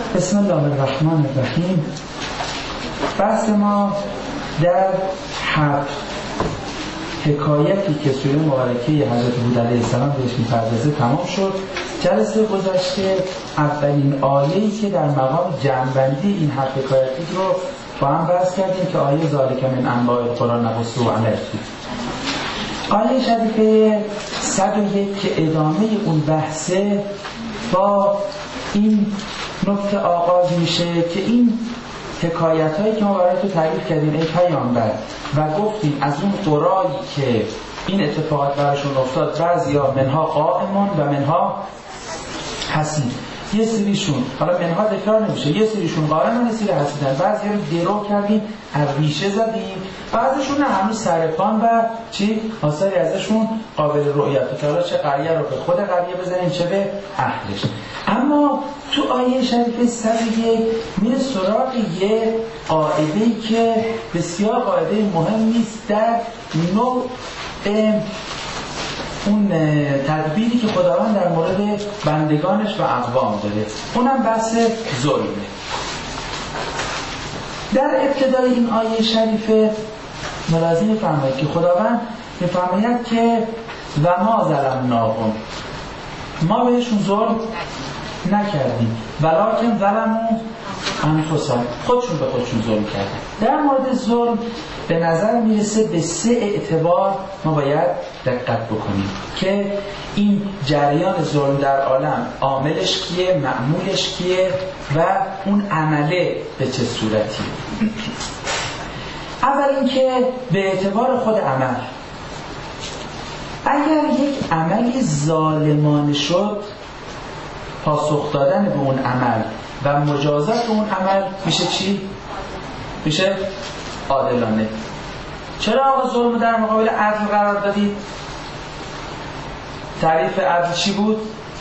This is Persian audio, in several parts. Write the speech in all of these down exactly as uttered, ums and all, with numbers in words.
بسم الله الرحمن الرحیم. بحث ما در هفت حکایتی که سوره مبارکه حضرت هود علیه السلام بهش می‌پردازه تمام شد. جلسه گذشته اولین آیه‌ای که در مقام جمع‌بندی این هفت حکایتی رو با هم بحث کردیم که آیه ذالک من انباء القرى نقصه علیک. آیه شریفه صد و یک که ادامه اون بحثه با این نکته آغاز میشه که این حکایت هایی که ما برای تو تعریف کردیم ای پیامبر و گفتیم از اون قرایی که این اتفاقات براشون افتاد بعضیا منها قائمون و منها حسید، یه سریشون حالا منها دکار نمیشه، یه سریشون قائمون یه سری حسیدن، بعضی رو درو کردیم از ریشه زدیم، بعضیشون هنوز سرپان و چی آثاری ازشون قابل رؤیت که حالا چه قریه رو به خود قریه بزنیم چه به اهلش. اما تو آیه شریفه صد و یک میره سراغ یه قاعده‌ای که بسیار قاعده مهم نیست در نوع اون تدبیری که خداوند در مورد بندگانش و اقوام داره، اونم بحث ظلمه. در ابتدای این آیه شریفه ملاحظه می‌فرمایید که خداوند می‌فرماید که و ما ظلمناهم، ما بهشون ظلم نکردیم، ولکن ظلموا انفسهم، خودشون به خودشون ظلم کردن. در مورد ظلم به نظر میرسه به سه اعتبار ما باید دقت بکنیم که این جریان ظلم در عالم عاملش کیه، معمولش کیه و اون عمله به چه صورتی. اول اینکه به اعتبار خود عمل، اگر یک عملی ظالمانه شد پاسخ دادن به اون عمل و مجازات اون عمل میشه چی؟ میشه عادلانه. چرا آقا ظلم در مقابل عدل قرار دادید؟ تعریف عدل چی بود؟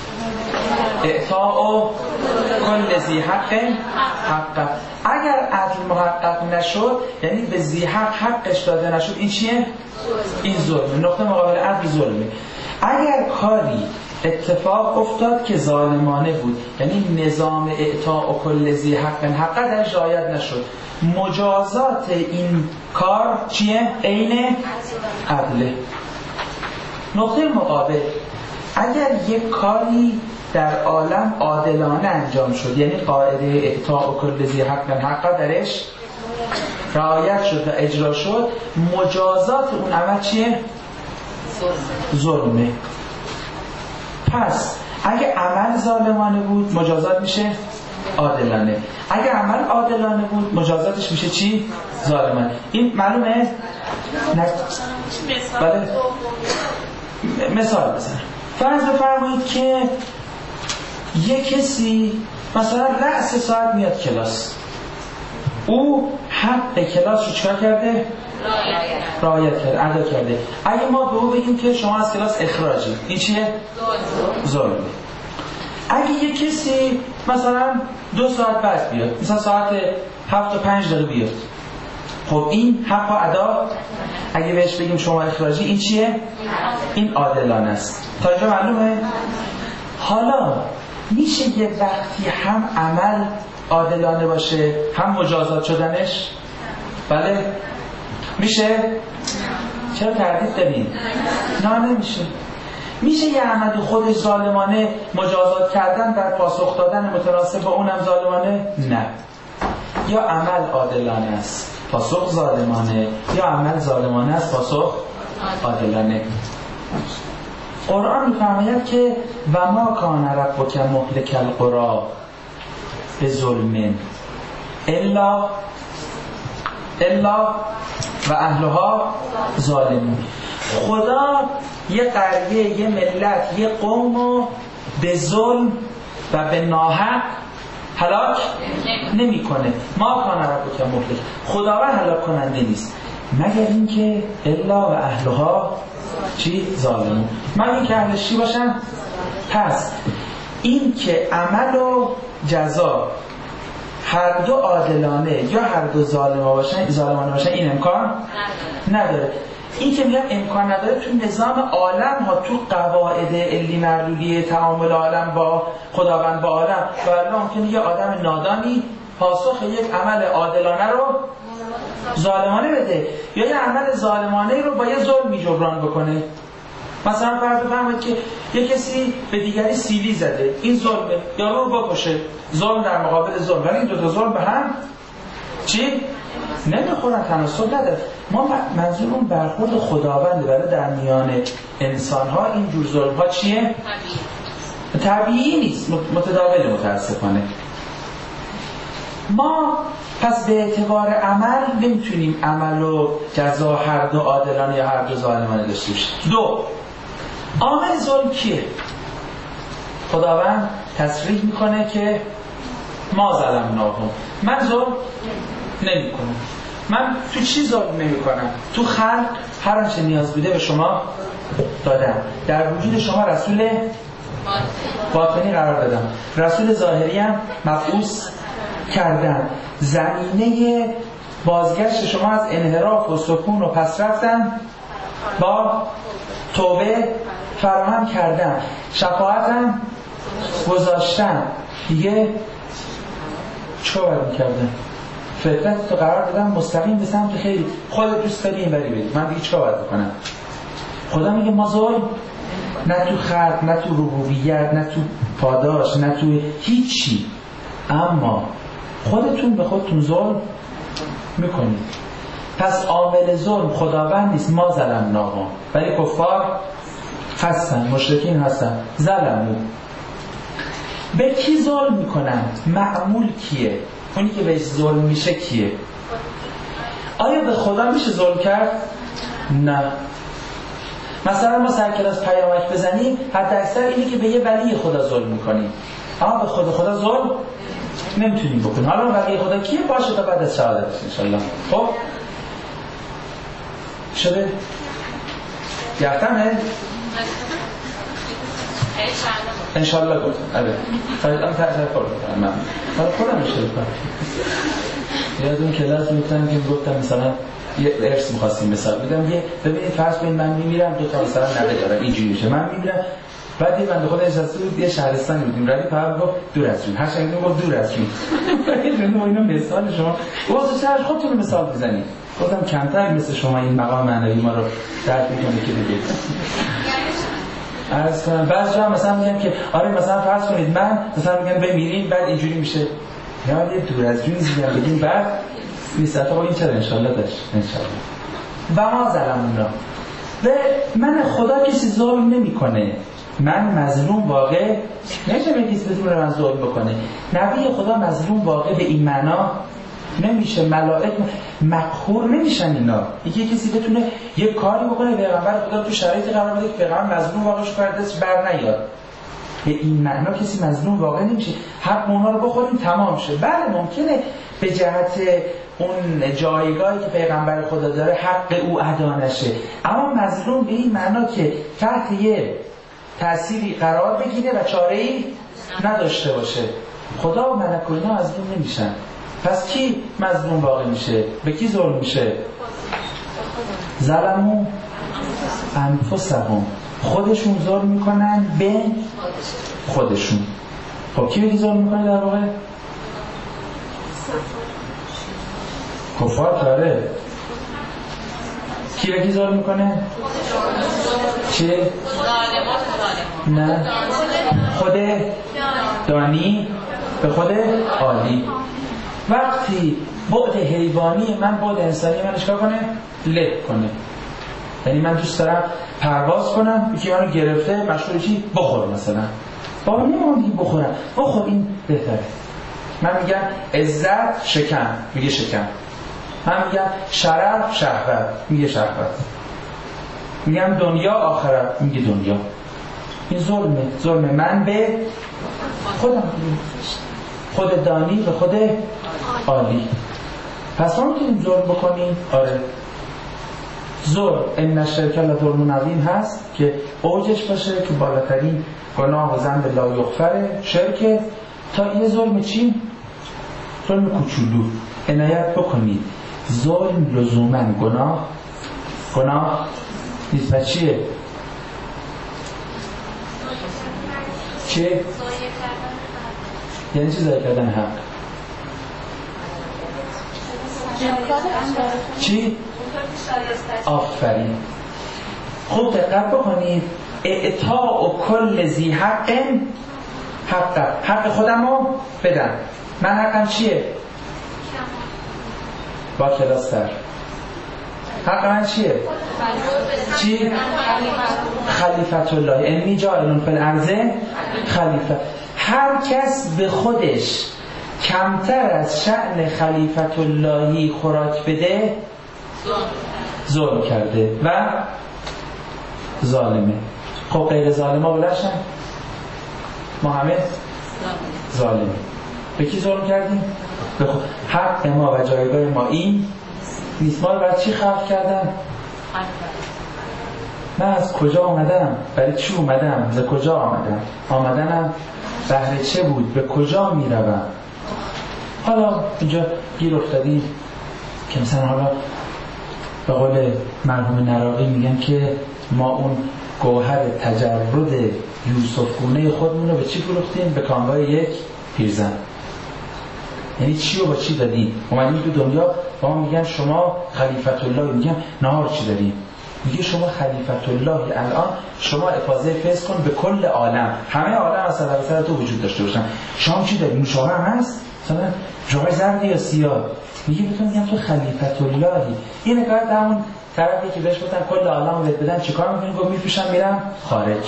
اعطاء کل ذی حق حق. اگر عدل محقق نشد یعنی به ذی حق حقش داده نشد، این چیه؟ این ظلمه. نقطه مقابل عدل ظلمه. اگر کاری اتفاق افتاد که ظالمانه بود یعنی نظام اعطاء کل ذی حق حق درش رعایت نشد، مجازات این کار چیه؟ عین عدله. نقطه مقابل، اگر یک کاری در عالم عادلانه انجام شد یعنی قاعده اعطاء کل ذی حق حق درش رعایت شد و اجرا شد، مجازات اون عمل چیه؟ ظلمه. پس اگه عمل ظالمانه بود مجازات میشه عادلانه، اگه عمل عادلانه بود مجازاتش میشه چی؟ ظالمانه. این معلومه؟ نه. بله. مثال بزنم. فرض بفرمایید که یک کسی مثلا رأس ساعت میاد کلاس، او حق کلاس رو چکار کرده؟ رعایت کرده، ادا کرده. اگه ما به او بگیم که شما از کلاس اخراجی، این چیه؟ ظلمه. اگه یک کسی مثلا دو ساعت بعد بیاد، مثلا ساعت هفت و پنج دقیقه بیاد، خب این حق و ادا، اگه بهش بگیم شما اخراجی، این چیه؟ این عادلانه است. تا اینجا معلومه؟ حالا میشه یه وقتی هم عمل عادلانه باشه هم مجازات شدنش؟ بله میشه؟ چرا تردید دارین؟ نه نمیشه. میشه یه عمل خودش ظالمانه مجازات کردن در پاسخ دادن متناسب با اونم ظالمانه؟ نه. یا عمل عادلانه است پاسخ ظالمانه، یا عمل ظالمانه است پاسخ عادلانه. قرآن می‌فرماید که و ما کان ربک مهلک القری بظلم الا الا و اهلها ظالمون. خدا یه قریه، یه ملت، یه قوم رو به ظلم و به ناحق هلاک نمی کنه. ما کان ربک مهلک، خداوند هلاک کننده نیست مگر اینکه الا و اهلها چی؟ ظالمون. مگر اینکه اهلش چی باشن؟ پس این که عمل و جزا هر دو عادلانه یا هر دو ظالمانه باشن ظالمانه باشن این امکان نداره. این که میگم امکان نداره تو نظام عالم ها، تو قواعد علی مردودی تعامل عالم با خداوند با عالم، و ممکنه یه آدم نادانی پاسخ یک عمل عادلانه رو ظالمانه بده، یا یه عمل ظالمانه رو با یه ظلمی جبران بکنه. مثلا فرض بفرمایید که یه کسی به دیگری سیلی زده، این ظلمه، یا رو بکشه، ظلم در مقابل ظلم، ولی این دو تا ظلم به هم چی؟ نمیخورن، تناسب نداره. ما منظور اون برخورد خداونده، ولی در میان انسان ها این جور ظلم ها چیه؟ طبیعی طبیعی نیست، متداول متاسفانه. ما پس به اعتبار عمل نمیتونیم عمل و جزا هر دو عادلانه یا هر دو ظالمانه داشته باشیم. دو، عامل ظلم کیه؟ خداوند تصریح میکنه که ما ظلمناهم، من ظلم نمی کنم. من تو چی ظلم نمی کنم؟ تو خلق هر آنچه نیاز بوده به شما دادم، در وجود شما رسول باطنی قرار دادم، رسول ظاهری هم مبعوث کردم، زمینه بازگشت شما از انحراف و سکون و پس رفتن با توبه فراهم کردم، شفاعتم گذاشتم. دیگه چه باید میکردم؟ فطرت تو قرار دادم مستقیم به سمت خیلی، خودت دوست داری این بری بری، من دیگه چه باید بکنم؟ خدا میگه ما ظلم نه تو خلق، نه تو ربوبیت، نه تو پاداش، نه تو هیچی، اما خودتون به خودتون ظلم میکنید. پس عامل ظلم خداوند نیست، ما ظلمناهم، ولی کفار هستن، مشرکین هستن، ظلمو. به کی ظلم میکنن؟ معمول کیه؟ اونی که بهش ظلم میشه کیه؟ آیا به خدا میشه ظلم کرد؟ نه. مثلا ما سر کلاس پیامک بزنیم، حتی اکثر اینی که به یه ولی خدا ظلم میکنیم، اما به خدا خدا ظلم نمیتونیم بکنیم. حالا ولی خدا کیه؟ باشه تا بعد از شهادتش انشالله. خب شده؟ یختمه؟ انشالله گفتم. آره. فرضاً تعریف کنم. من خودم میشه بکنم. یادم کلاس میگفتن که گفتم مثلا یه ارث می‌خواستیم مثال بدم، یه ببینید فرض کنید من میمیرم، دو تا مثلا نوه دارم، اینجوری میشه، من میمیرم، بعد یه بنده خدا نشسته بود یه شهرستانی بودیم، رادی فقط گفت دور از جون، هر چقدر گفت دور از جون. اینو اینو مثال شما واسه چرا خودتون مثال بزنید. گفتم کمتر مثل شما این مقام معنوی ما رو درک می‌کنه که بگید. عرض کنم بعضی جا مثلا میگن که آره مثلا فرض کنید من مثلا میگن بمیریم، بعد اینجوری میشه یا یه دور از جون میگن بگیم بعد نیست تا این چرا انشالله داشت انشالله. و ما ظلمنا، و من خدا کسی ظلم نمیکنه، من مظلوم واقع نمیشه بگید بدون من ظلم بکنه. نبی خدا مظلوم واقع به این معنا نمیشه، ملائک مقهور نمیشن اینا. یکی کسی بتونه یه کاری بکنه پیغمبر خدا تو شرایطی قرار بده که پیغمبر مظلوم واقع شو کرده بر نیاد، به این معنا کسی مظلوم واقع نمیشه. حق اونا رو بخوریم تمام شه. بله ممکنه به جهت اون جایگاهی که پیغمبر خدا داره حق او ادا نشه، اما مظلوم به این معنا که تحت یه تأثیری قرار بگیره و چاره‌ای نداشته باشه. خدا و ملک و اینا مظلوم نمیشن. پس کی مظلوم واقع میشه؟ به کی ظلم میشه؟ ظلمو انفسهم، خودشون ظلم میکنن به خودشون. خب کی به کی ظلم میکنه در واقع؟ کفار داره. کی به کی ظلم میکنه؟ چی؟ نه خود دانی به خود عالی. وقتی بعد حیوانی من بعد انسانی من اشکال کنه لب کنه، یعنی من دوست دارم پرواز کنم، یکی منو گرفته مشغول چی بخور، مثلا بابا نمیگم دیگه بخورم، بخور این بهتره. من میگم عزت شکم، میگه شکم. من میگم شرف شهوت، میگه شهوت. میگم دنیا آخرت، میگه دنیا. این ظلمه، ظلم من به خودم، خود دانی به خود عالی. پس ما میتونیم ظلم بکنیم؟ آره. ظلم ان الشرک لظلم عظیم هست که اوجش باشه که بالاترین گناه و ذنب لا یغفر شرک، تا یه ظلم چی؟ ظلم کوچولو. عنایت بکنید ظلم لزوما گناه گناه نیست. پس چیه؟ چیه؟ یعنی چی ضایع کردن حق؟ چی؟ آفرین. خوب دقت بکنید. اعطاء کل ذی حق حق حق خودم رو بدم. من حقم چیه؟ با کلاس تر. حق من چیه؟ چی؟ خلیفت الله. انی جاعل فی الارض خلیفه. هر کس به خودش کمتر از شأن خلیفت اللهی خوراک بده ظلم کرده و ظالمه. خب غیر ظالما بلشن؟ ما همه ظالمه. به کی ظلم کردیم؟ به خود. حق ما و جایگاه ما این نیست. ما رو برای چی خلق کردن؟ من از کجا آمدم؟ برای چی اومدم؟ از کجا آمدم؟ آمدنم بهر چه بود؟ به کجا می روم؟ حالا اینجا گیر افتادی که مثلا حالا به قول مرحوم نراقی میگن که ما اون گوهر تجرد یوسف گونه خودمون رو به چی فروختیم؟ به کامگاه یک پیرزن. یعنی چی رو با چی دادیم؟ اومدیم تو دنیا با ما میگن شما خلیفت الله، میگن نهار چی داریم؟ میگه شما خلیفت الله الان شما افاضه فیض کن به کل عالم، همه عالم از سر سر تو وجود داشته باشن. شما چی داریم؟ نوشابه هم هست؟ مثلا جای زرد یا سیاه؟ میگه بهتون میگم تو خلیفت اللهی. این کار همون طرفی که بهش گفتن کل عالم رو بهت بدن چیکار میکنین؟ گفت میپوشم میرم خارج.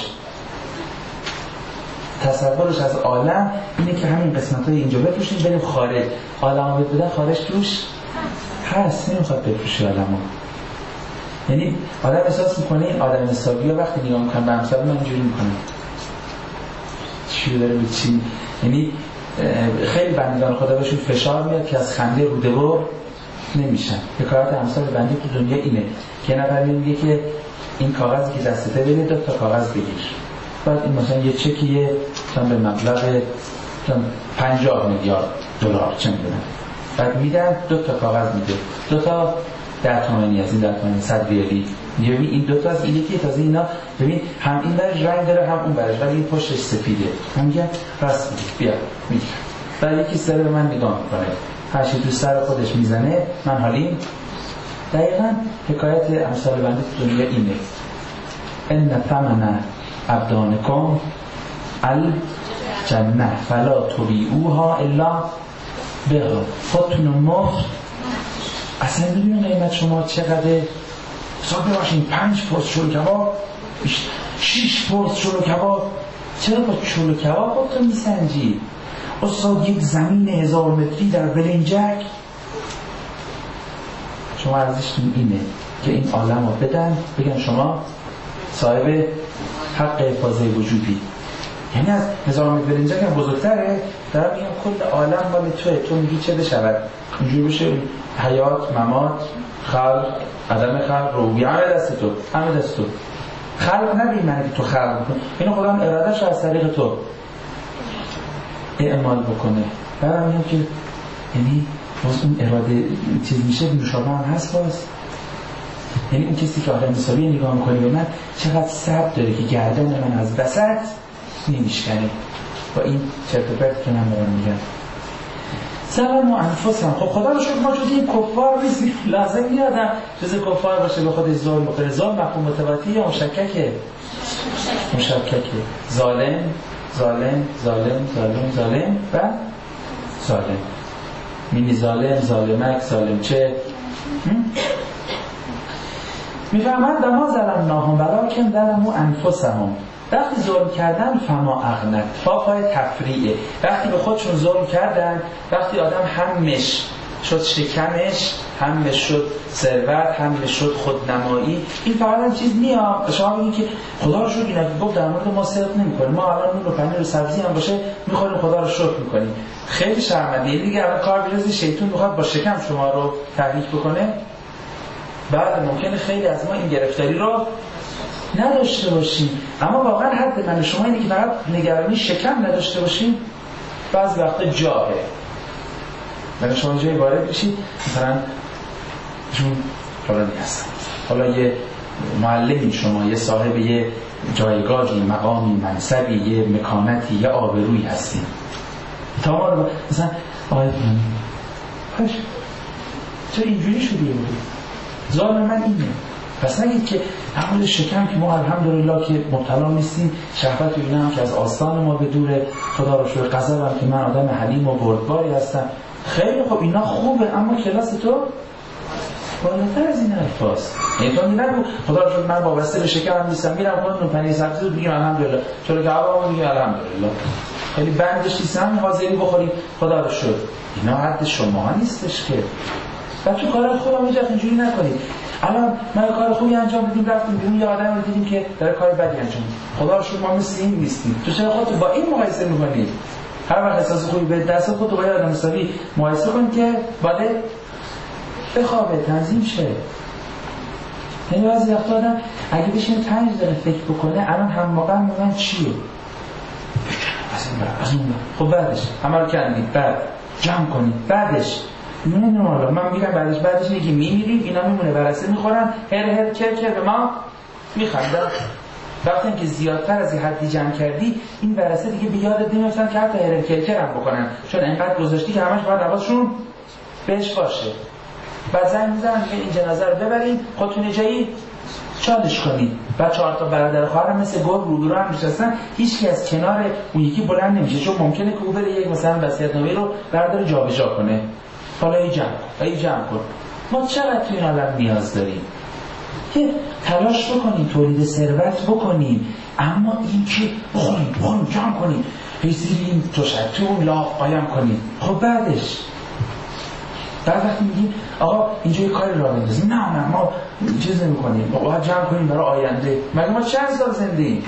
تصورش از عالم اینه که همین قسمت‌های اینجا بپوشیم بریم خارج. عالم رو بهت بدن خارج توش هست، نمیخواد بپوشی عالمو. یعنی آدم احساس میکنه این آدم حسابی ها وقتی نگاه میکنن به امثال من اینجوری میکنه چی داره به چی. یعنی خیلی بندگان خدا بهشون فشار میاد که از خنده روده و نمیشن. حکایت امثال بندی تو دنیا اینه که نفر میگه که این کاغذی که دستته بده دو تا کاغذ بگیر، بعد این مثلا یه چکیه به مبلغ پنجاه میلیارد دلار چه میدونم، بعد میدن دو تا کاغذ میده، دو تا ده تومانی از این ده تومانی صد ریالی. میگه ببین این دو تا از این یکی تازه اینا ببین هم این برش رنگ داره هم اون برش، ولی این پشتش سفیده. من میگم راست میگی بیا میگه. بعد یکی سر به من نگاه میکنه، هر چی تو سر خودش میزنه من حالیم. دقیقاً حکایت امثال بنده تو دنیا اینه. ان ثمن ابدانکم الجنه فلا تبیعوها الا بها. خودتون مفت اصلا میدونی قیمت شما چقدره؟ حساب بباشین پنج پرس چلو کباب، شیش پرس چلو کباب. چرا با چلو کباب خودتون میسنجی؟ استاد یک زمین هزار متری در بلنجک. شما ارزشتون اینه که این عالم رو بدن بگن شما صاحب حق حفاظه وجودی. یعنی از هزار متر بلنجک هم بزرگتره. دارم میگم کل عالم مال توه، تو میگی چه بشود؟ اینجوری بشه حیات، ممات، خلق، عدم خلق، روحی همه دست تو، همه دست تو. خلق نبی معنی که تو خلق بکن، اینو خدا هم ارادهش از طریق تو اعمال بکنه. بعد میگم که یعنی باز اون اراده چیز میشه نوشابه هم هست باز. یعنی اون کسی که آدم حسابی نگاه میکنه به من چقدر صبر داره که گردن من از وسط نمیشکنه با این چرت و پرت که من دارم میگم. سلام و انفسم. خب خدا رو شکر ما جز این کفار نیستیم. لازم نیادم جز کفار باشه به خودش ظلم بکنه. ظلم مفهوم متواتی یا مشککه؟ مشککه. ظالم ظالم ظالم ظالم ظالم و ظالم. مینی ظالم، ظالمک، ظالم چه؟ میفهمند ما ظلمناهم ولکن ظلموا انفسهم. وقتی ظلم کردن فما اغنت، فا پای تفریعه. وقتی به خودشون ظلم کردن، وقتی آدم همش شد شکمش، همش شد ثروت، همش شد خودنمایی، این فقط هم چیز میاد شما بگید که خدا رو شکر اینا که گفت در مورد ما صدق نمی‌کنه، ما الان نون و پنیر و سبزی هم باشه می‌خوریم خدا رو شکر می‌کنیم. خیلی شرمنده. دیگه الان کار بیروزی شیطان می‌خواد با شکم شما رو تحریک بکنه. بعد ممکنه خیلی از ما این گرفتاری رو نداشته باشیم، اما واقعا حد من شما اینه که فقط نگرانی شکم نداشته باشیم. بعضی وقتا جاهه من شما جایی وارد بشید مثلا جون فلانی هستم حالا یه معلمی شما، یه صاحب یه جایگاهی، مقامی، منصبی، یه مکانتی، یه آبرویی هستی. تا ما رو مثلا آقای فلانی پاش چرا اینجوری شدی بود؟ ظالم من اینه. پس نگید که همون شکم که ما الحمدلله که مبتلا نیستیم، شهوت و اینا هم که از آستان ما به دوره، خدا رو شکر، غضبم که من آدم حلیم و بردباری هستم. خیلی خب اینا خوبه، اما کلاس تو بالاتر از این حرفاست. یعنی تو نگو خدا رو شکر من وابسته به شکمم نیستم، میرم خودم پنیر سبزی رو بگیم الحمدلله، چرا که هوا میگیم الحمدلله، خیلی بندش نیستم حاضری بخوریم خدا رو شکر. اینا حد شما نیستش که. بچه کار خوبم اینجا اینجوری نکنید. الان ما کار خوبی انجام بدیم، رفتیم بیرون، یه آدم رو دیدیم که داره کار بدی انجام میده، خدا رو شکر ما مثل این نیستیم. تو چرا خودت با این مقایسه می‌کنی؟ هر وقت احساس خوبی به دست خودت با یه آدم حسابی مقایسه کن که باید بخوابه، تنظیم شه. یعنی بعضی وقتا آدم اگه بشینه پنج دقیقه فکر بکنه الان هم موقع من چیه؟ از این بعد از اون بعد. خب بعدش عمل کردید، بعد جمع کنید، بعدش نمیدونم حالا من میگم بعدش بعدش میگی میمیریم، اینا میمونه برسه میخورن، هر هر کر کر به ما میخندن. وقتی که زیادتر از این حدی جمع کردی این برسه دیگه به یادت نمیفتن که حتی هر هر کر کر هم بکنن، چون انقدر گذاشتی که همش باید حواسشون بهش باشه. بعد زنگ میزنن که این جنازه رو ببرین، خودتون جایی چالش کنید. بعد چهار تا برادر خواهر مثل گرگ روبرو هم نشستن، هیچ کی از کنار اون یکی بلند نمیشه، چون ممکنه که او بره یک مثلا وصیت‌نامه رو برداره جابجا کنه. حالا ای جمع کن، ای جمع کن. ما چقدر توی این عالم نیاز داریم که تلاش بکنیم، تولید ثروت بکنیم، اما این که بخوریم بخوریم جمع کنیم، بزیریم توشتون لاغ قایم کنیم. خب بعدش بعد وقتی میگیم آقا اینجا یه کاری راه بندازیم، نه نه ما چیز نمی کنیم، باید جمع کنیم برای آینده. مگه ما چند سال زنده ایم؟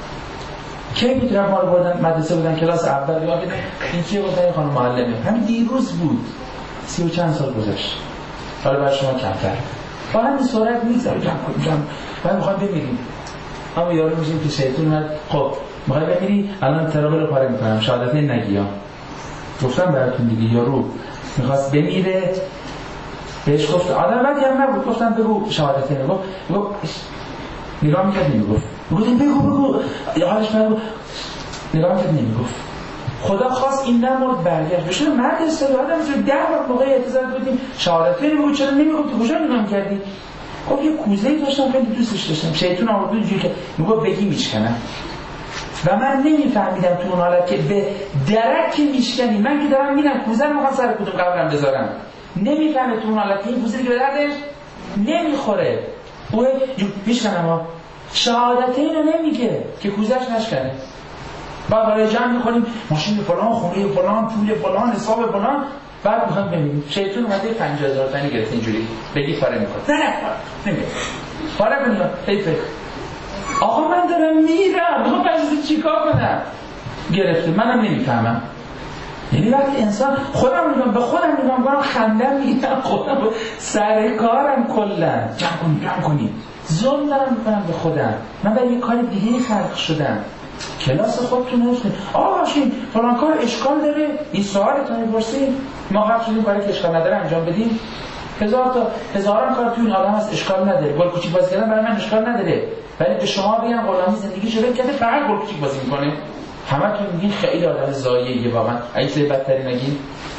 کی میتونم ما رو بردن مدرسه بودن کلاس اول یا بدن این کیه بودن خانم معلمه، همین دیروز بود، سی و چند سال گذشت. حالا برای شما کمتر با همین سرعت میگذره جمع کنیم جمع. من میخوام بمیریم، اما یارو میشیم که شیطون اومد خب میخوای بمیری الان تراغ رو پاره میکنم شهادت نگی ها. گفتم براتون دیگه یارو میخواست بمیره، بهش گفت آدم بدی هم نبود، گفتم بگو شهادت نگو، بگو نگاه میکرد نمیگفت، بگو بگو بگو یا حالش بگو نگاه میکرد نمیگفت. خدا خواست این نمورد برگشت بشه مرد استاد آدم میتونه ده بار موقع اعتذار بدیم شهادت نگو، چرا نمیگفتی کجا نگاه کردی؟ گفت یه کوزه‌ای داشتم خیلی دوستش داشتم، شیطون آورد اینجوری که میگفت بگی میشکنم و من نمیفهمیدم تو اون حالت که به درک میشکنی، من که دارم میرم کوزه رو میخوام سر کدوم قبرم بذارم، نمیفهمه تو اون حالت این کوزه که به دردش نمیخوره، او میشکنم ها شهادت اینو نمیگه که کوزهش نشکنه. بعد برای جمع میکنیم ماشین فلان، خونه فلان، پول فلان، حساب فلان، بعد میخوام ببینیم شیطون اومده پنجاه هزار تومانی گرفت اینجوری بگی پاره میکنه، نه نه نمیگه پاره کنیم حیفه. آقا من دارم میرم، میخوام بچه چیکار کنم؟ گرفته منم نمیفهمم. یعنی وقتی انسان خودم میگم به خودم میگم برام خندم میگم خودم سر کارم کلا جمع کنیم جمع کنیم ظلم دارم میکنم به خودم. من برای یه کار دیگه خلق شدم. کلاس خودتون نشونید آقا باشین فلان کار اشکال داره، این سوالتون میپرسید، ما خلق شدیم کاری که اشکال نداره انجام بدیم. هزار تا هزاران کار تو این عالم هست اشکال نداره، گل کوچیک بازی کردن برای من اشکال نداره، ولی به شما بگم غلامی زندگی شده کرده فقط گل کوچیک بازی میکنه، همتون میگین خیلی آدم ضایعیه واقعا، اگه چیز بدتری نگین.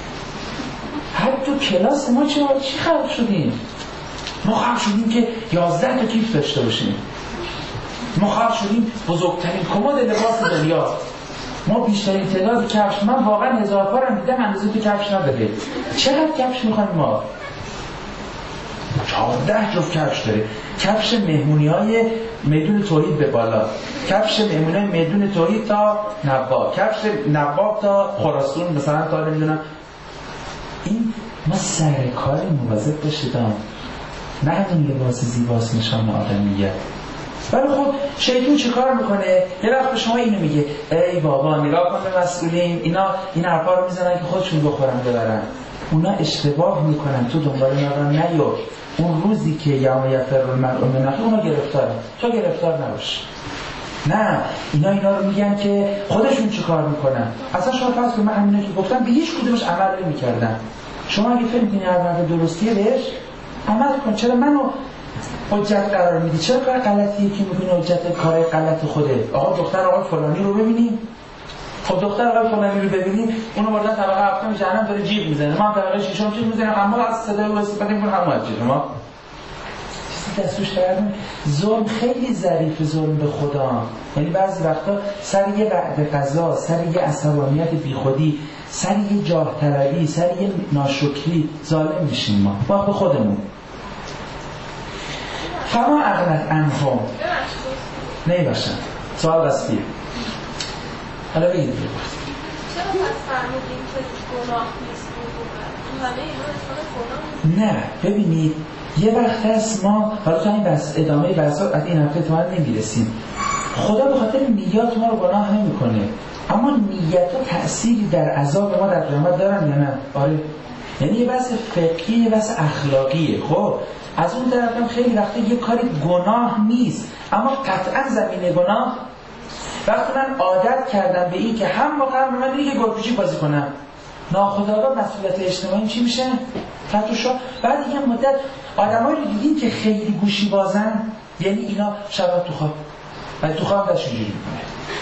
حتی تو کلاس ما چه چی خلق شدیم؟ ما خلق شدیم که یازده تا کیف داشته باشیم، ما خلق شدیم بزرگترین کمد لباس دنیا، ما بیشترین تعداد کفش، من واقعا هزار پارم دیدم اندازه تو کفش نداره. چقدر کفش میخوایم ما؟ چهارده جفت کفش داره، کفش مهمونی های میدون توحید به بالا، کفش مهمونی های میدون توحید تا نواب، کفش نواب تا خراسان مثلا تا نمیدونم. این ما سر کاری مواظب باشیدم، نه همین لباس زیباست نشان آدمیه. ولی خب شیطون چی کار میکنه؟ یه وقت به شما اینو میگه ای بابا نگاه کن به مسئولین، اینا این حرفا رو میزنن که خودشون بخورن ببرن، اونا اشتباه میکنن، تو دنبال اونا نیو. اون روزی که یوم یفر المرء من اخیه اونا گرفتارن، تو گرفتار نباش. نه اینا اینا رو میگن که خودشون چی کار میکنن. اصلا شما فرض کنید من همینا که گفتم به هیچ کدومش عمل نمیکردم، شما اگه فکر کنید هر درستیه بهش عمل کن. چرا منو حجت قرار میدی. چرا کار غلطیه که میکنی حجت کار غلط خوده؟ آقا دختر آقای فلانی رو ببینیم. خب دختر آقای فلانی رو ببینیم، اونو بردن طبقه هفتم جهنم داره جیغ میزنه، ما طبقه ششم جیغ میزنیم، اما از صدای او استفاده میکنیم، همون از جیغ ما چیزی دستوش کردن. ظلم خیلی ظریف، ظلم به خدا. یعنی بعضی وقتا سر یه بعد قضا، سر یه عصبانیت بیخودی، سر یه جاه طلبی، سر یه ناشکری ظالم میشیم ما ما به خودمون. فما اغنت عنهم نه باشن سوال رسیه. حالا بگید بگید چرا پس فرمودیم که گناه نیست همه اینا اصلا گناه نه؟ ببینید یه وقت هست ما حالا تا این بس ادامه بحثا از این هفته تا نمیرسیم. خدا به خاطر نیات ما رو گناه نمیکنه، اما نیت و تأثیری در عذاب ما در قیامت دارن یا نه؟ آره. یعنی یه بحث فقهی، یه بحث اخلاقیه. خب از اون طرف هم خیلی وقتا یه کاری گناه نیست اما قطعا زمینه گناه. وقتی من عادت کردم به این که هم واقعا به من دیگه گلپوشی بازی کنم، ناخودآگاه مسئولیت اجتماعی چی میشه؟ فتوشا. بعد یه مدت آدمایی رو دیدین که خیلی گوشی بازن، یعنی اینا شب تو خواب بعد تو خواب دست اینجوری میکنه.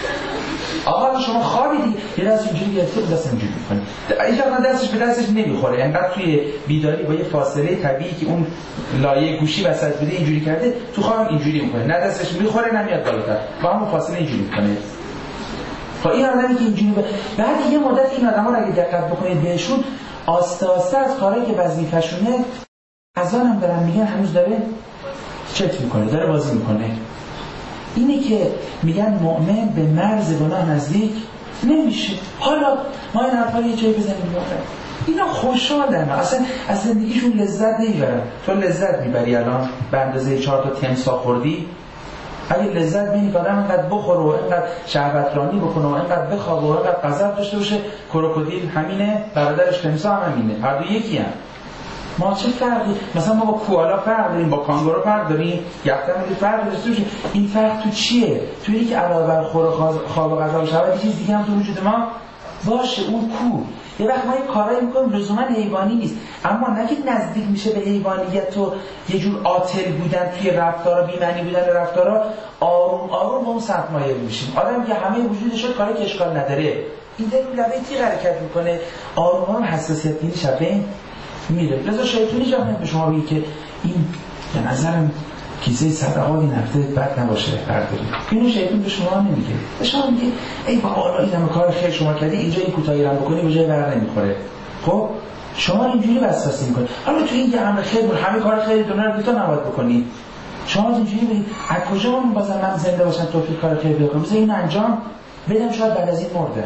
آقا شما خوابی دیگه یه دست اینجوری گرفته بود دست اینجوری میکنه، اینجا دستش به دستش نمیخوره، انقدر توی بیداری با یه فاصله طبیعی که اون لایه گوشی وسط بوده اینجوری کرده، تو خواب اینجوری میکنه، نه دستش میخوره نه میاد بالاتر، با همون فاصله اینجوری میکنه. خب این آدمی که اینجوری ب... بعد یه مدت این آدما رو اگه دقت بکنید بهشون آسته آسته از کارهایی که وظیفه‌شونه اذان هم دارن میگن هنوز داره چت میکنه، داره بازی میکنه. اینه که میگن مؤمن به مرز گناه نزدیک نمیشه. حالا ما این حرفا رو یه جایی بزنیم واقعا اینا خوشحالن، اصلا از زندگیشون لذت نمیبرن. تو لذت میبری الان به اندازه چهار تا تمساح خوردی؟ اگه لذت بینی که آدم اینقدر بخوره و اینقدر شهوترانی بکنه و اینقدر بخوابه و اینقدر غضب داشته باشه، کروکودیل همینه، برادرش تمساح هم همینه، هر دو یکی هم. ما چه فرقی؟ مثلا ما با کوالا فرق داریم، با کانگورو فرق داریم، یخ‌دم فرق داشته باشه. این فرق تو چیه؟ تو اینی که علاوه بر خور خواب و غذا و شهوت چیز دیگه هم تو وجود ما باشه. اون کو یه وقت ما یه کارایی میکنیم لزوما حیوانی نیست، اما نه که نزدیک میشه به حیوانیت و یه جور عاطل بودن توی رفتارا، بی‌معنی بودن رفتارا، آروم آروم به اون سمت مایل میشیم. آدم که همه وجودش رو کاری که اشکال نداره، این در لبه تیغ حرکت میکنه، آروم آروم حساسیت گیری شبه میره. لذا شیطانی جا به شما بگی که این به نظرم کیسه صدقات این هفته بد نباشه بردارید، اینو شیطان به شما نمیگه. به شما میگه ای بابا این همه کار خیر شما کردی، اینجا این کوتاهی رو بکنی به جای بر نمیخوره. خب شما اینجوری وسواسی میکنید. حالا تو این یه امر خیر بود، همه کار خیر دنیا رو تو نباید بکنی. شما اینجوری بگید از کجا من بازم من زنده باشم توفیق کار خیر بکنم، مثلا این انجام بدم شاید بعد از این مرده.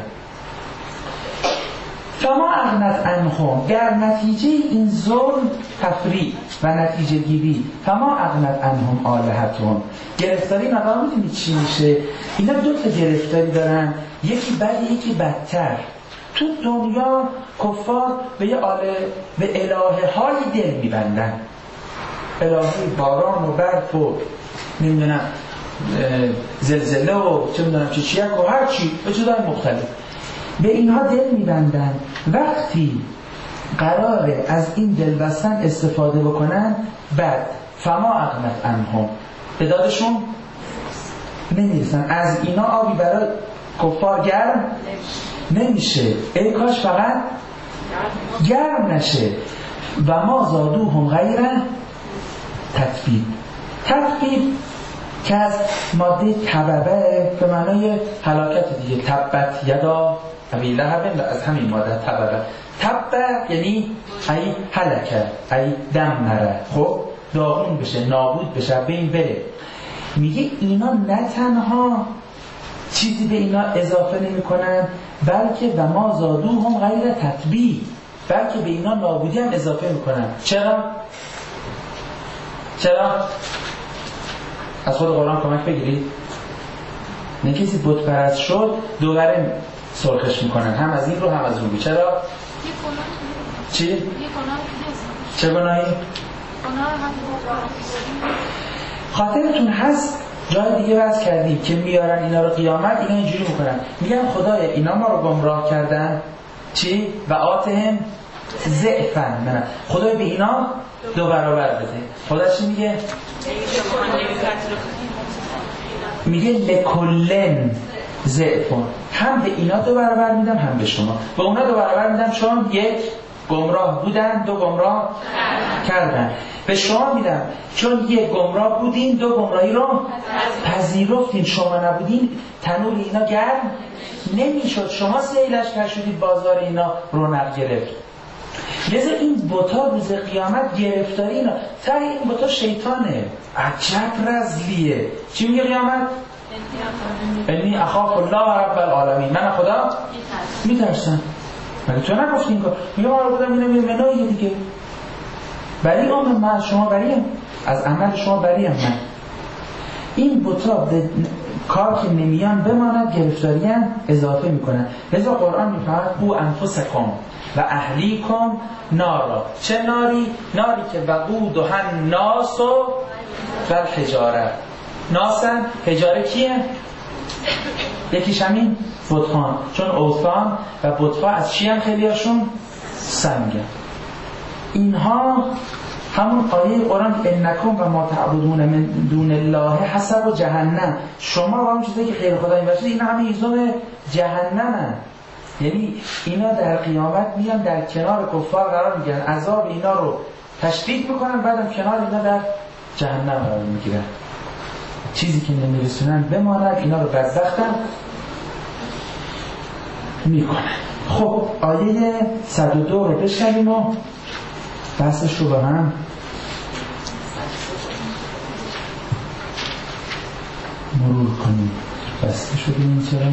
فما اغنت عنهم، در نتیجه این ظلم تفریق و نتیجه گیری، فما اغنت عنهم آلهتهم. گرفتاری مقام میدونید چی میشه؟ اینا دو تا گرفتاری دارن، یکی بد یکی بدتر. تو دنیا کفار به یه آله به الهه های دل میبندن، الهه باران و برف و نمیدونم زلزله و چه میدونم چه چیک و هر چی به چیزهای مختلف به اینها دل میبندن. وقتی قراره از این دل بستن استفاده بکنن، بعد فما اغنت عنهم، به دادشون نمیرسن. از اینا آبی برای کفار گرم نمیشه، ای کاش فقط گرم نشه. و ما زادوهم غیر تتبیب. تتبیب که از ماده تببه به معنای هلاکت دیگه، تبت یدا ابی لهب، از همین ماده تببه. تبه یعنی ای هلکه، ای دمره، خب داغون بشه، نابود بشه، بین بره. میگه اینا نه تنها چیزی به اینا اضافه نمی کنن، بلکه و ما زادوهم غیر تتبیب، بلکه به اینا نابودی هم اضافه می کنن. چرا؟ چرا؟ از خود قرآن کمک بگیرید. نه کسی بت پرست شد دوباره سرخش میکنن، هم از این رو هم از اون رو. چرا؟ چی؟ چه گناهی؟ خاطرتون هست جای دیگه بحث کردیم که میارن اینا رو قیامت، اینا اینجوری میکنن، میگن خدایا اینا ما رو گمراه کردن، چی؟ و آتهم ضعفن من خدا به اینا دو برابر بده. خدا چی میگه؟ میگه لکلن ضعفون، هم به اینا دو برابر میدم هم به شما. به اونا دو برابر میدم چون یک گمراه بودن دو گمراه کردن. به شما میدم چون یک گمراه بودین دو گمراهی رو پذیرفتین. شما نبودین تنور اینا گرم نمیشد، شما سیلش کش شدید، بازار اینا رونق گرفت. لذا این بوتا روز قیامت گرفتاری اینا. ته این بوتا شیطانه، عجب رزلیه. چی میگه قیامت؟ انی اخاف الله رب العالمین، من خدا میترسم. مگه تو نگفتی این کار؟ میگه ما رو بودم اینه میگه منایی دیگه. بری آمن من، شما بریم از عمل شما، بریم من. این بوتا به کار که نمیان بماند گرفتاریان اضافه میکنن. لذا قرآن میفرماید قو انفسکم و اهلیکم نارا. چه ناری؟ ناری که وقودها الناس و الحجاره. ناسن حجاره کیه؟ یکیش همین بتخان، چون اوثان و بتخان از چی هم خیلی هاشون سنگه. اینها همون آیه قرآن انکم و ما تعبدون من دون الله حسب جهنم، شما و همون چیزایی که غیر خدا این باشید اینا همه ایزون جهنمن. یعنی اینا در قیامت میان در کنار کفار قرار میگیرن، عذاب اینا رو تشدید میکنن، بعدم کنار اینا در جهنم قرار میگیرن. چیزی که نمیرسونن بماند اینا رو بدبختن میکنن. خب آیه صد و دو رو بشنویم و بحثش رو با هم مرور کنیم. بسته شده این چرا؟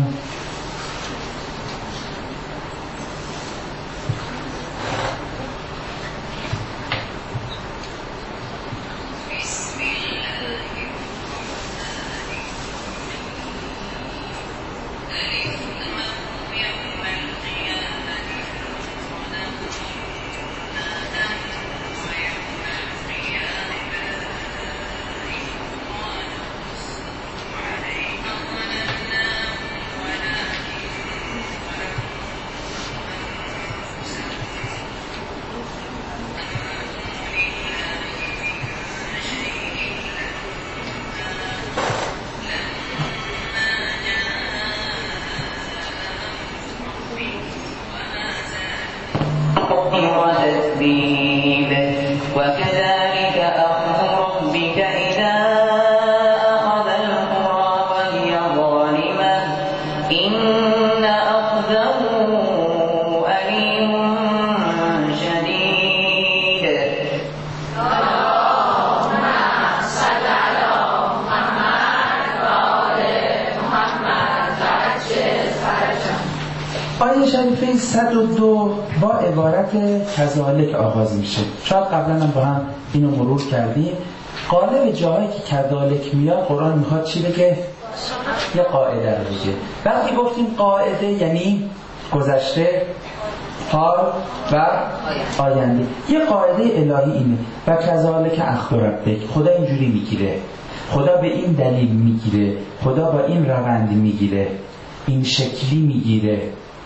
آیه شریفه صد و دو با عبارت کذالک آغاز میشه. شاید قبلا هم با هم اینو مرور کردیم. غالب جاهایی که کذالک میاد قرآن میخواد چی بگه؟ یه قاعده رو بگه. وقتی گفتیم قاعده یعنی گذشته، حال و آینده. یه قاعده الهی اینه و کذالک اخذ ربک، خدا اینجوری میگیره، خدا به این دلیل میگیره، خدا با این روند میگیره، این شکلی میگیره.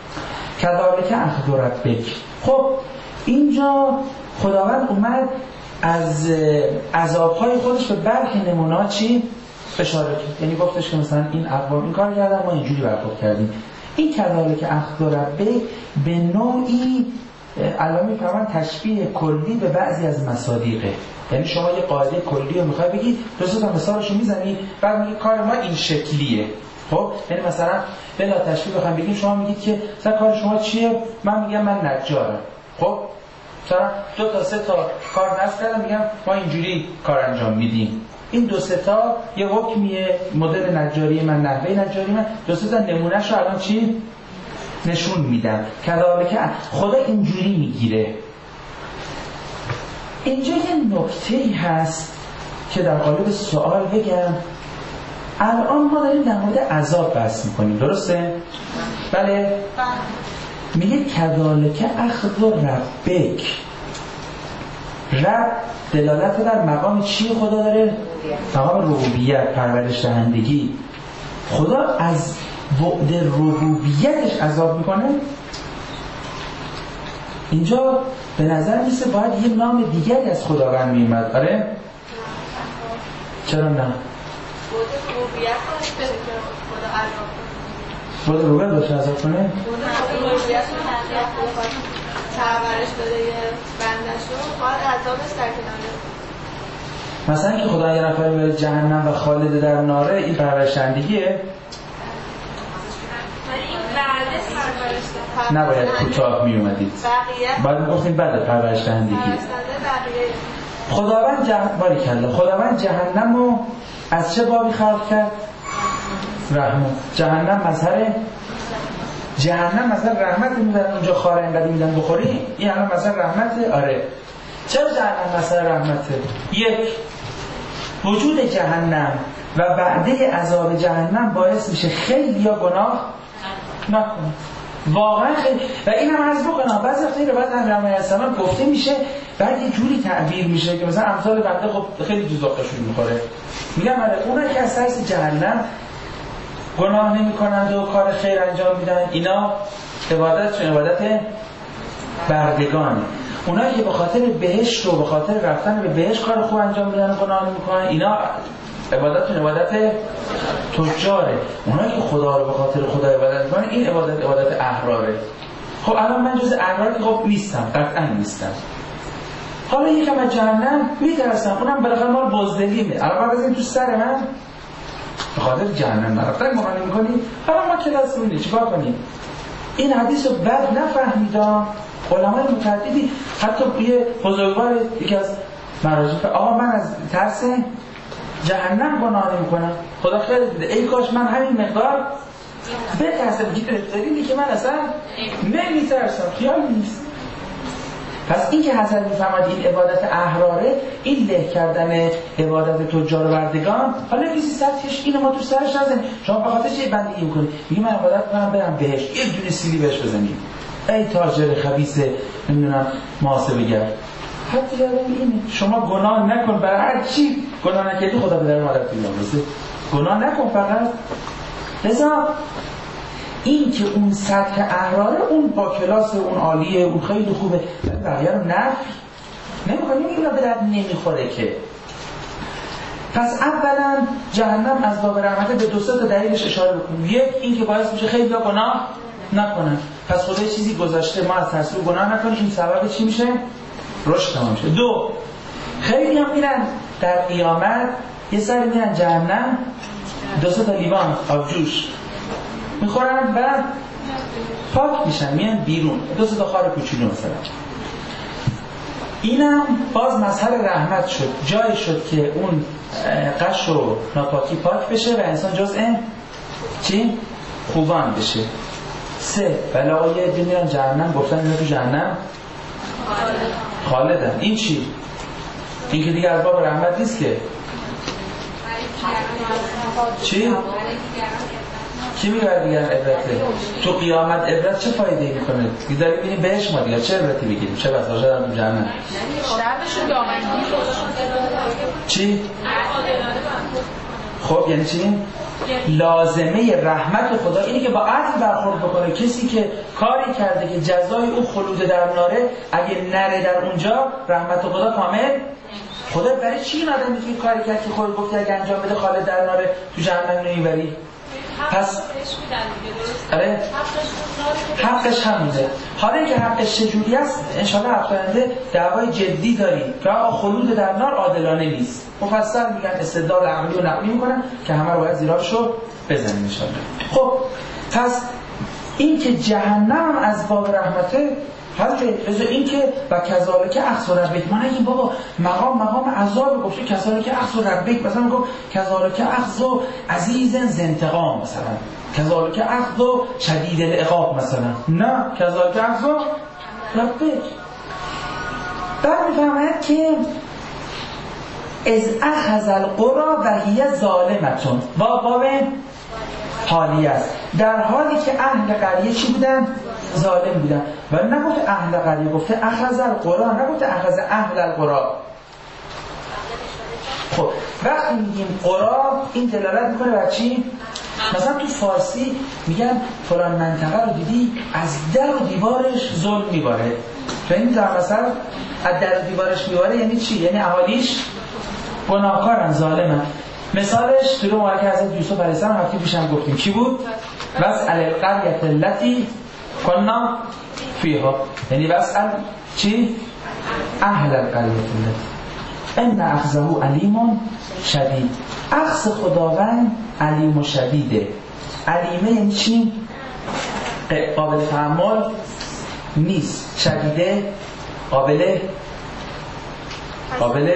کذالک اخذ ربک. خب اینجا خداوند اومد از عذابهای خودش به برخی نمونه‌ها چی اشاره کرد. یعنی گفتش که مثلا این اقوام این کار کردن، ما اینجوری برخورد کردیم. این کذالک اخذ ربک به نوعی علامه فرمان تشبیه کلی به بعضی از مصادیقه. یعنی شما یه قاعده کلی رو میخوای بگید، درست تا مثالشو میزنی، بعد میگی کار ما این شکلیه. خب یعنی مثلا بلا تشبیه بخوام بگیم، شما میگید که مثلا کار شما چیه؟ من میگم من نجارم. خب مثلا دو تا سه تا کار نصب کردم، میگم ما اینجوری کار انجام میدیم. این دو سه تا یه حکمیه، مدل نجاری من، نحوه نجاری من، دو سه تا نمونهشو الان چی نشون میدم. کذالک خدا اینجوری میگیره. اینجا یه نکته‌ای هست که در قالب سوال بگم. الان ما داریم در مورد عذاب بحث میکنیم، درسته؟ بله؟ میگه کذالک اخذ ربک. رب دلالت در مقام چی خدا داره؟ مقام ربوبیت، پرورش دهندگی. خدا از بعد ربوبیتش عذاب میکنه؟ اینجا به نظر میسه باید یه نام دیگری از خداوند میومد. آره؟ چرا نه؟ بود روبیت باشه عذاب کنه؟ بود روبیت پرورش بده یه بندشو باید عذابش در کناره. مثلا که خدا یه نفر میبره جهنم و خالد در ناره، این پرورشندگیه؟ نباید کوتاه می اومدید، باید میگفتیم بله پرورشندگی. خداوند جهنم باری کرده خداوند جهنم رو از چه بابی خلق کرد؟ رحمت. جهنم مظهر جهنم مظهر رحمت میدن، اونجا خاره اینقدر میدن بخوری، این همه مظهر رحمته. آره. چرا جهنم مظهر رحمته؟ یک، وجود جهنم و بعده عذاب جهنم باعث میشه خیلی یا گناه نکنه. واقعا خیلی. و این هم عرض بکنم بعضی وقتا این رو بعد هم رحمه السلام گفته میشه، بعد یه جوری تعبیر میشه که مثلا امثال بنده خب خیلی جزاقشون میخوره. میگم آره اونا که از ترس جهنم گناه نمی کنند و کار خیر انجام میدن، اینا عبادت چون عبادت بردگانه. اونایی که به خاطر بهشت و به خاطر رفتن به بهشت کار خوب انجام میدن و گناه نمی کنن، اینا عبادت چون عبادت تجاره. اونایی که خدا رو به خاطر خدا عبادت میکنن، این عبادت عبادت احراره. خب الان من جز احرار که خب نیستم، قطعا نیستم. حالا یکم از جهنم میترسم، اونم بالاخره مال بزدلیمه. الان بزنیم تو سر من به خاطر جهنم نرفتن مقانه میکنی. حالا ما کلاس میدیم چیکار کنیم؟ این حدیث رو بد نفهمیدم. علمای متعددی حتی یه بزرگوار یکی از مراجع آقا من از ترس جهنم گناه نمیکنم، خدا خیلی دیده، ای کاش من همین مقدار بترسم. دلیلی که من اصلا نمیترسم خیال نیست. پس این که حضرت میفهمد این عبادت احراره، این له کردن عبادت تجار و بردگان، حالا کسی سطحش اینو ما تو سرش نزنیم. شما به خاطر چه بندگی میکنی؟ میگی من عبادت کنم برم بهش، یک جوری سیلی بهش بزنیم، ای تاجر خبیث نمیدونم محاسبه گر. حتی یادم اینه شما گناه نکن، برای هر چی گناه نکردی خدا به در مادرت می‌آورد. گناه نکن فقط. لذا این که اون سطح احراره، اون با کلاس اون عالیه، اون خیلی خوبه، بقیه رو نفی نمی‌کنیم، اینا به درد نمیخوره که. پس اولا جهنم از باب رحمت به دو سه تا دلیلش اشاره بکنیم. یک این که باعث میشه خیلی ها گناه نکنن، پس خدا چیزی گذاشته ما از ترس گناه نکنیم، این سبب چی میشه؟ رشد تمام میشه. دو، خیلی هم میرن در قیامت یه سری میرن جهنم، دو سه تا لیوان آبجوش میخورن و پاک میشن، میان بیرون، دو سه تا خار کوچولو مثلا. اینم باز مظهر رحمت شد، جایی شد که اون قش و ناپاکی پاک بشه و انسان جزء چی؟ خوبان بشه. سه، ولی آقا یه عده میرن جهنم، گفتن اینا تو جهنم خالدن. این چی؟ این که دیگه از باب رحمت نیست که. چی؟ کی میگه دیگه عبرته؟ تو قیامت عبرت چه فایده ای میکنه؟ دیگه داری بینی بهش ما دیگه چه عبرتی بگیریم؟ چه بس آجا دارم تو جهنم؟ چی؟ خب یعنی چی؟ لازمه رحمت خدا اینه که با عدل برخورد بکنه. کسی که کاری کرده که جزای او خلود در ناره، اگه نره در اونجا رحمت خدا کامل. خدا برای چی این آدمی که کاری کرد که خود گفتی اگه انجام بده خالد در ناره تو جهنم نمیبری؟ پس آره حقش هم میده. حالا اینکه حقش چجوری است انشالله هفته دعوای جدی داریم که آقا خلود در نار عادلانه نیست. مفصل میگن استدلال عقلی و نقلی میکنن که همه رو باید زیراشو بزنیم انشالله. خب پس این که جهنم از باب رحمته حضرت رضا، این که و کذالک اخذ ربک، ما نگیم بابا مقام مقام عذاب گفته کذالک اخذ ربک، مثلا گفت کذالک اخذ عزیز زنتقام، مثلا کذالک اخذ شدید العقاب، مثلا نه کذالک اخذ ربک. بعد میفهمد که از اخذ القرى و هی ظالمتون با باب حالی است، در حالی که اهل قریه چی بودن؟ ظالم بودن. ولی نگفته اهل قریه، گفته اخذ القرى، نگفته اخذ اهل القرى. خب وقتی میگیم قرى این دلالت میکنه بر چی؟ مثلا تو فارسی میگن فلان منطقه رو دیدی از در و دیوارش ظلم میباره، تو این در مثل از در دیوارش میواره یعنی چی؟ یعنی اهالیش گناهکارن، ظالمن. مثالش تو رو مبارک حضرت یوسف علیه السلام وقتی پیشم گفتیم کی بود؟ واسأل القریة التي كنا فیها، یعنی واسأل چی؟ اهل القریة التي ان اخذه علیم شدید. اخذ خداوند علیم و شدیده. علیمه یعنی چی؟ قابل تحمل نیست. شدیده قابل قابل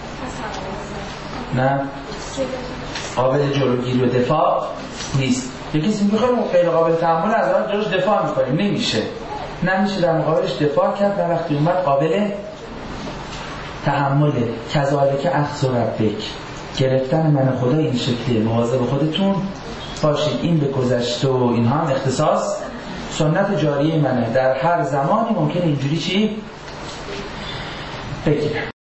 نه قابل جلوگیری و دفاع نیست. یکی کسی میگه خیلی غیر قابل تحمل از آن جلوش دفاع میکنیم، نمیشه نمیشه در مقابلش دفاع کرد. در وقتی اومد قابل تحمله. کذالک اخذ ربک، گرفتن من خدا این شکلیه، مواظب خودتون باشید. این به گذشته و اینها هم اختصاص سنت جاریه منه، در هر زمانی ممکنه اینجوری چی بگیره.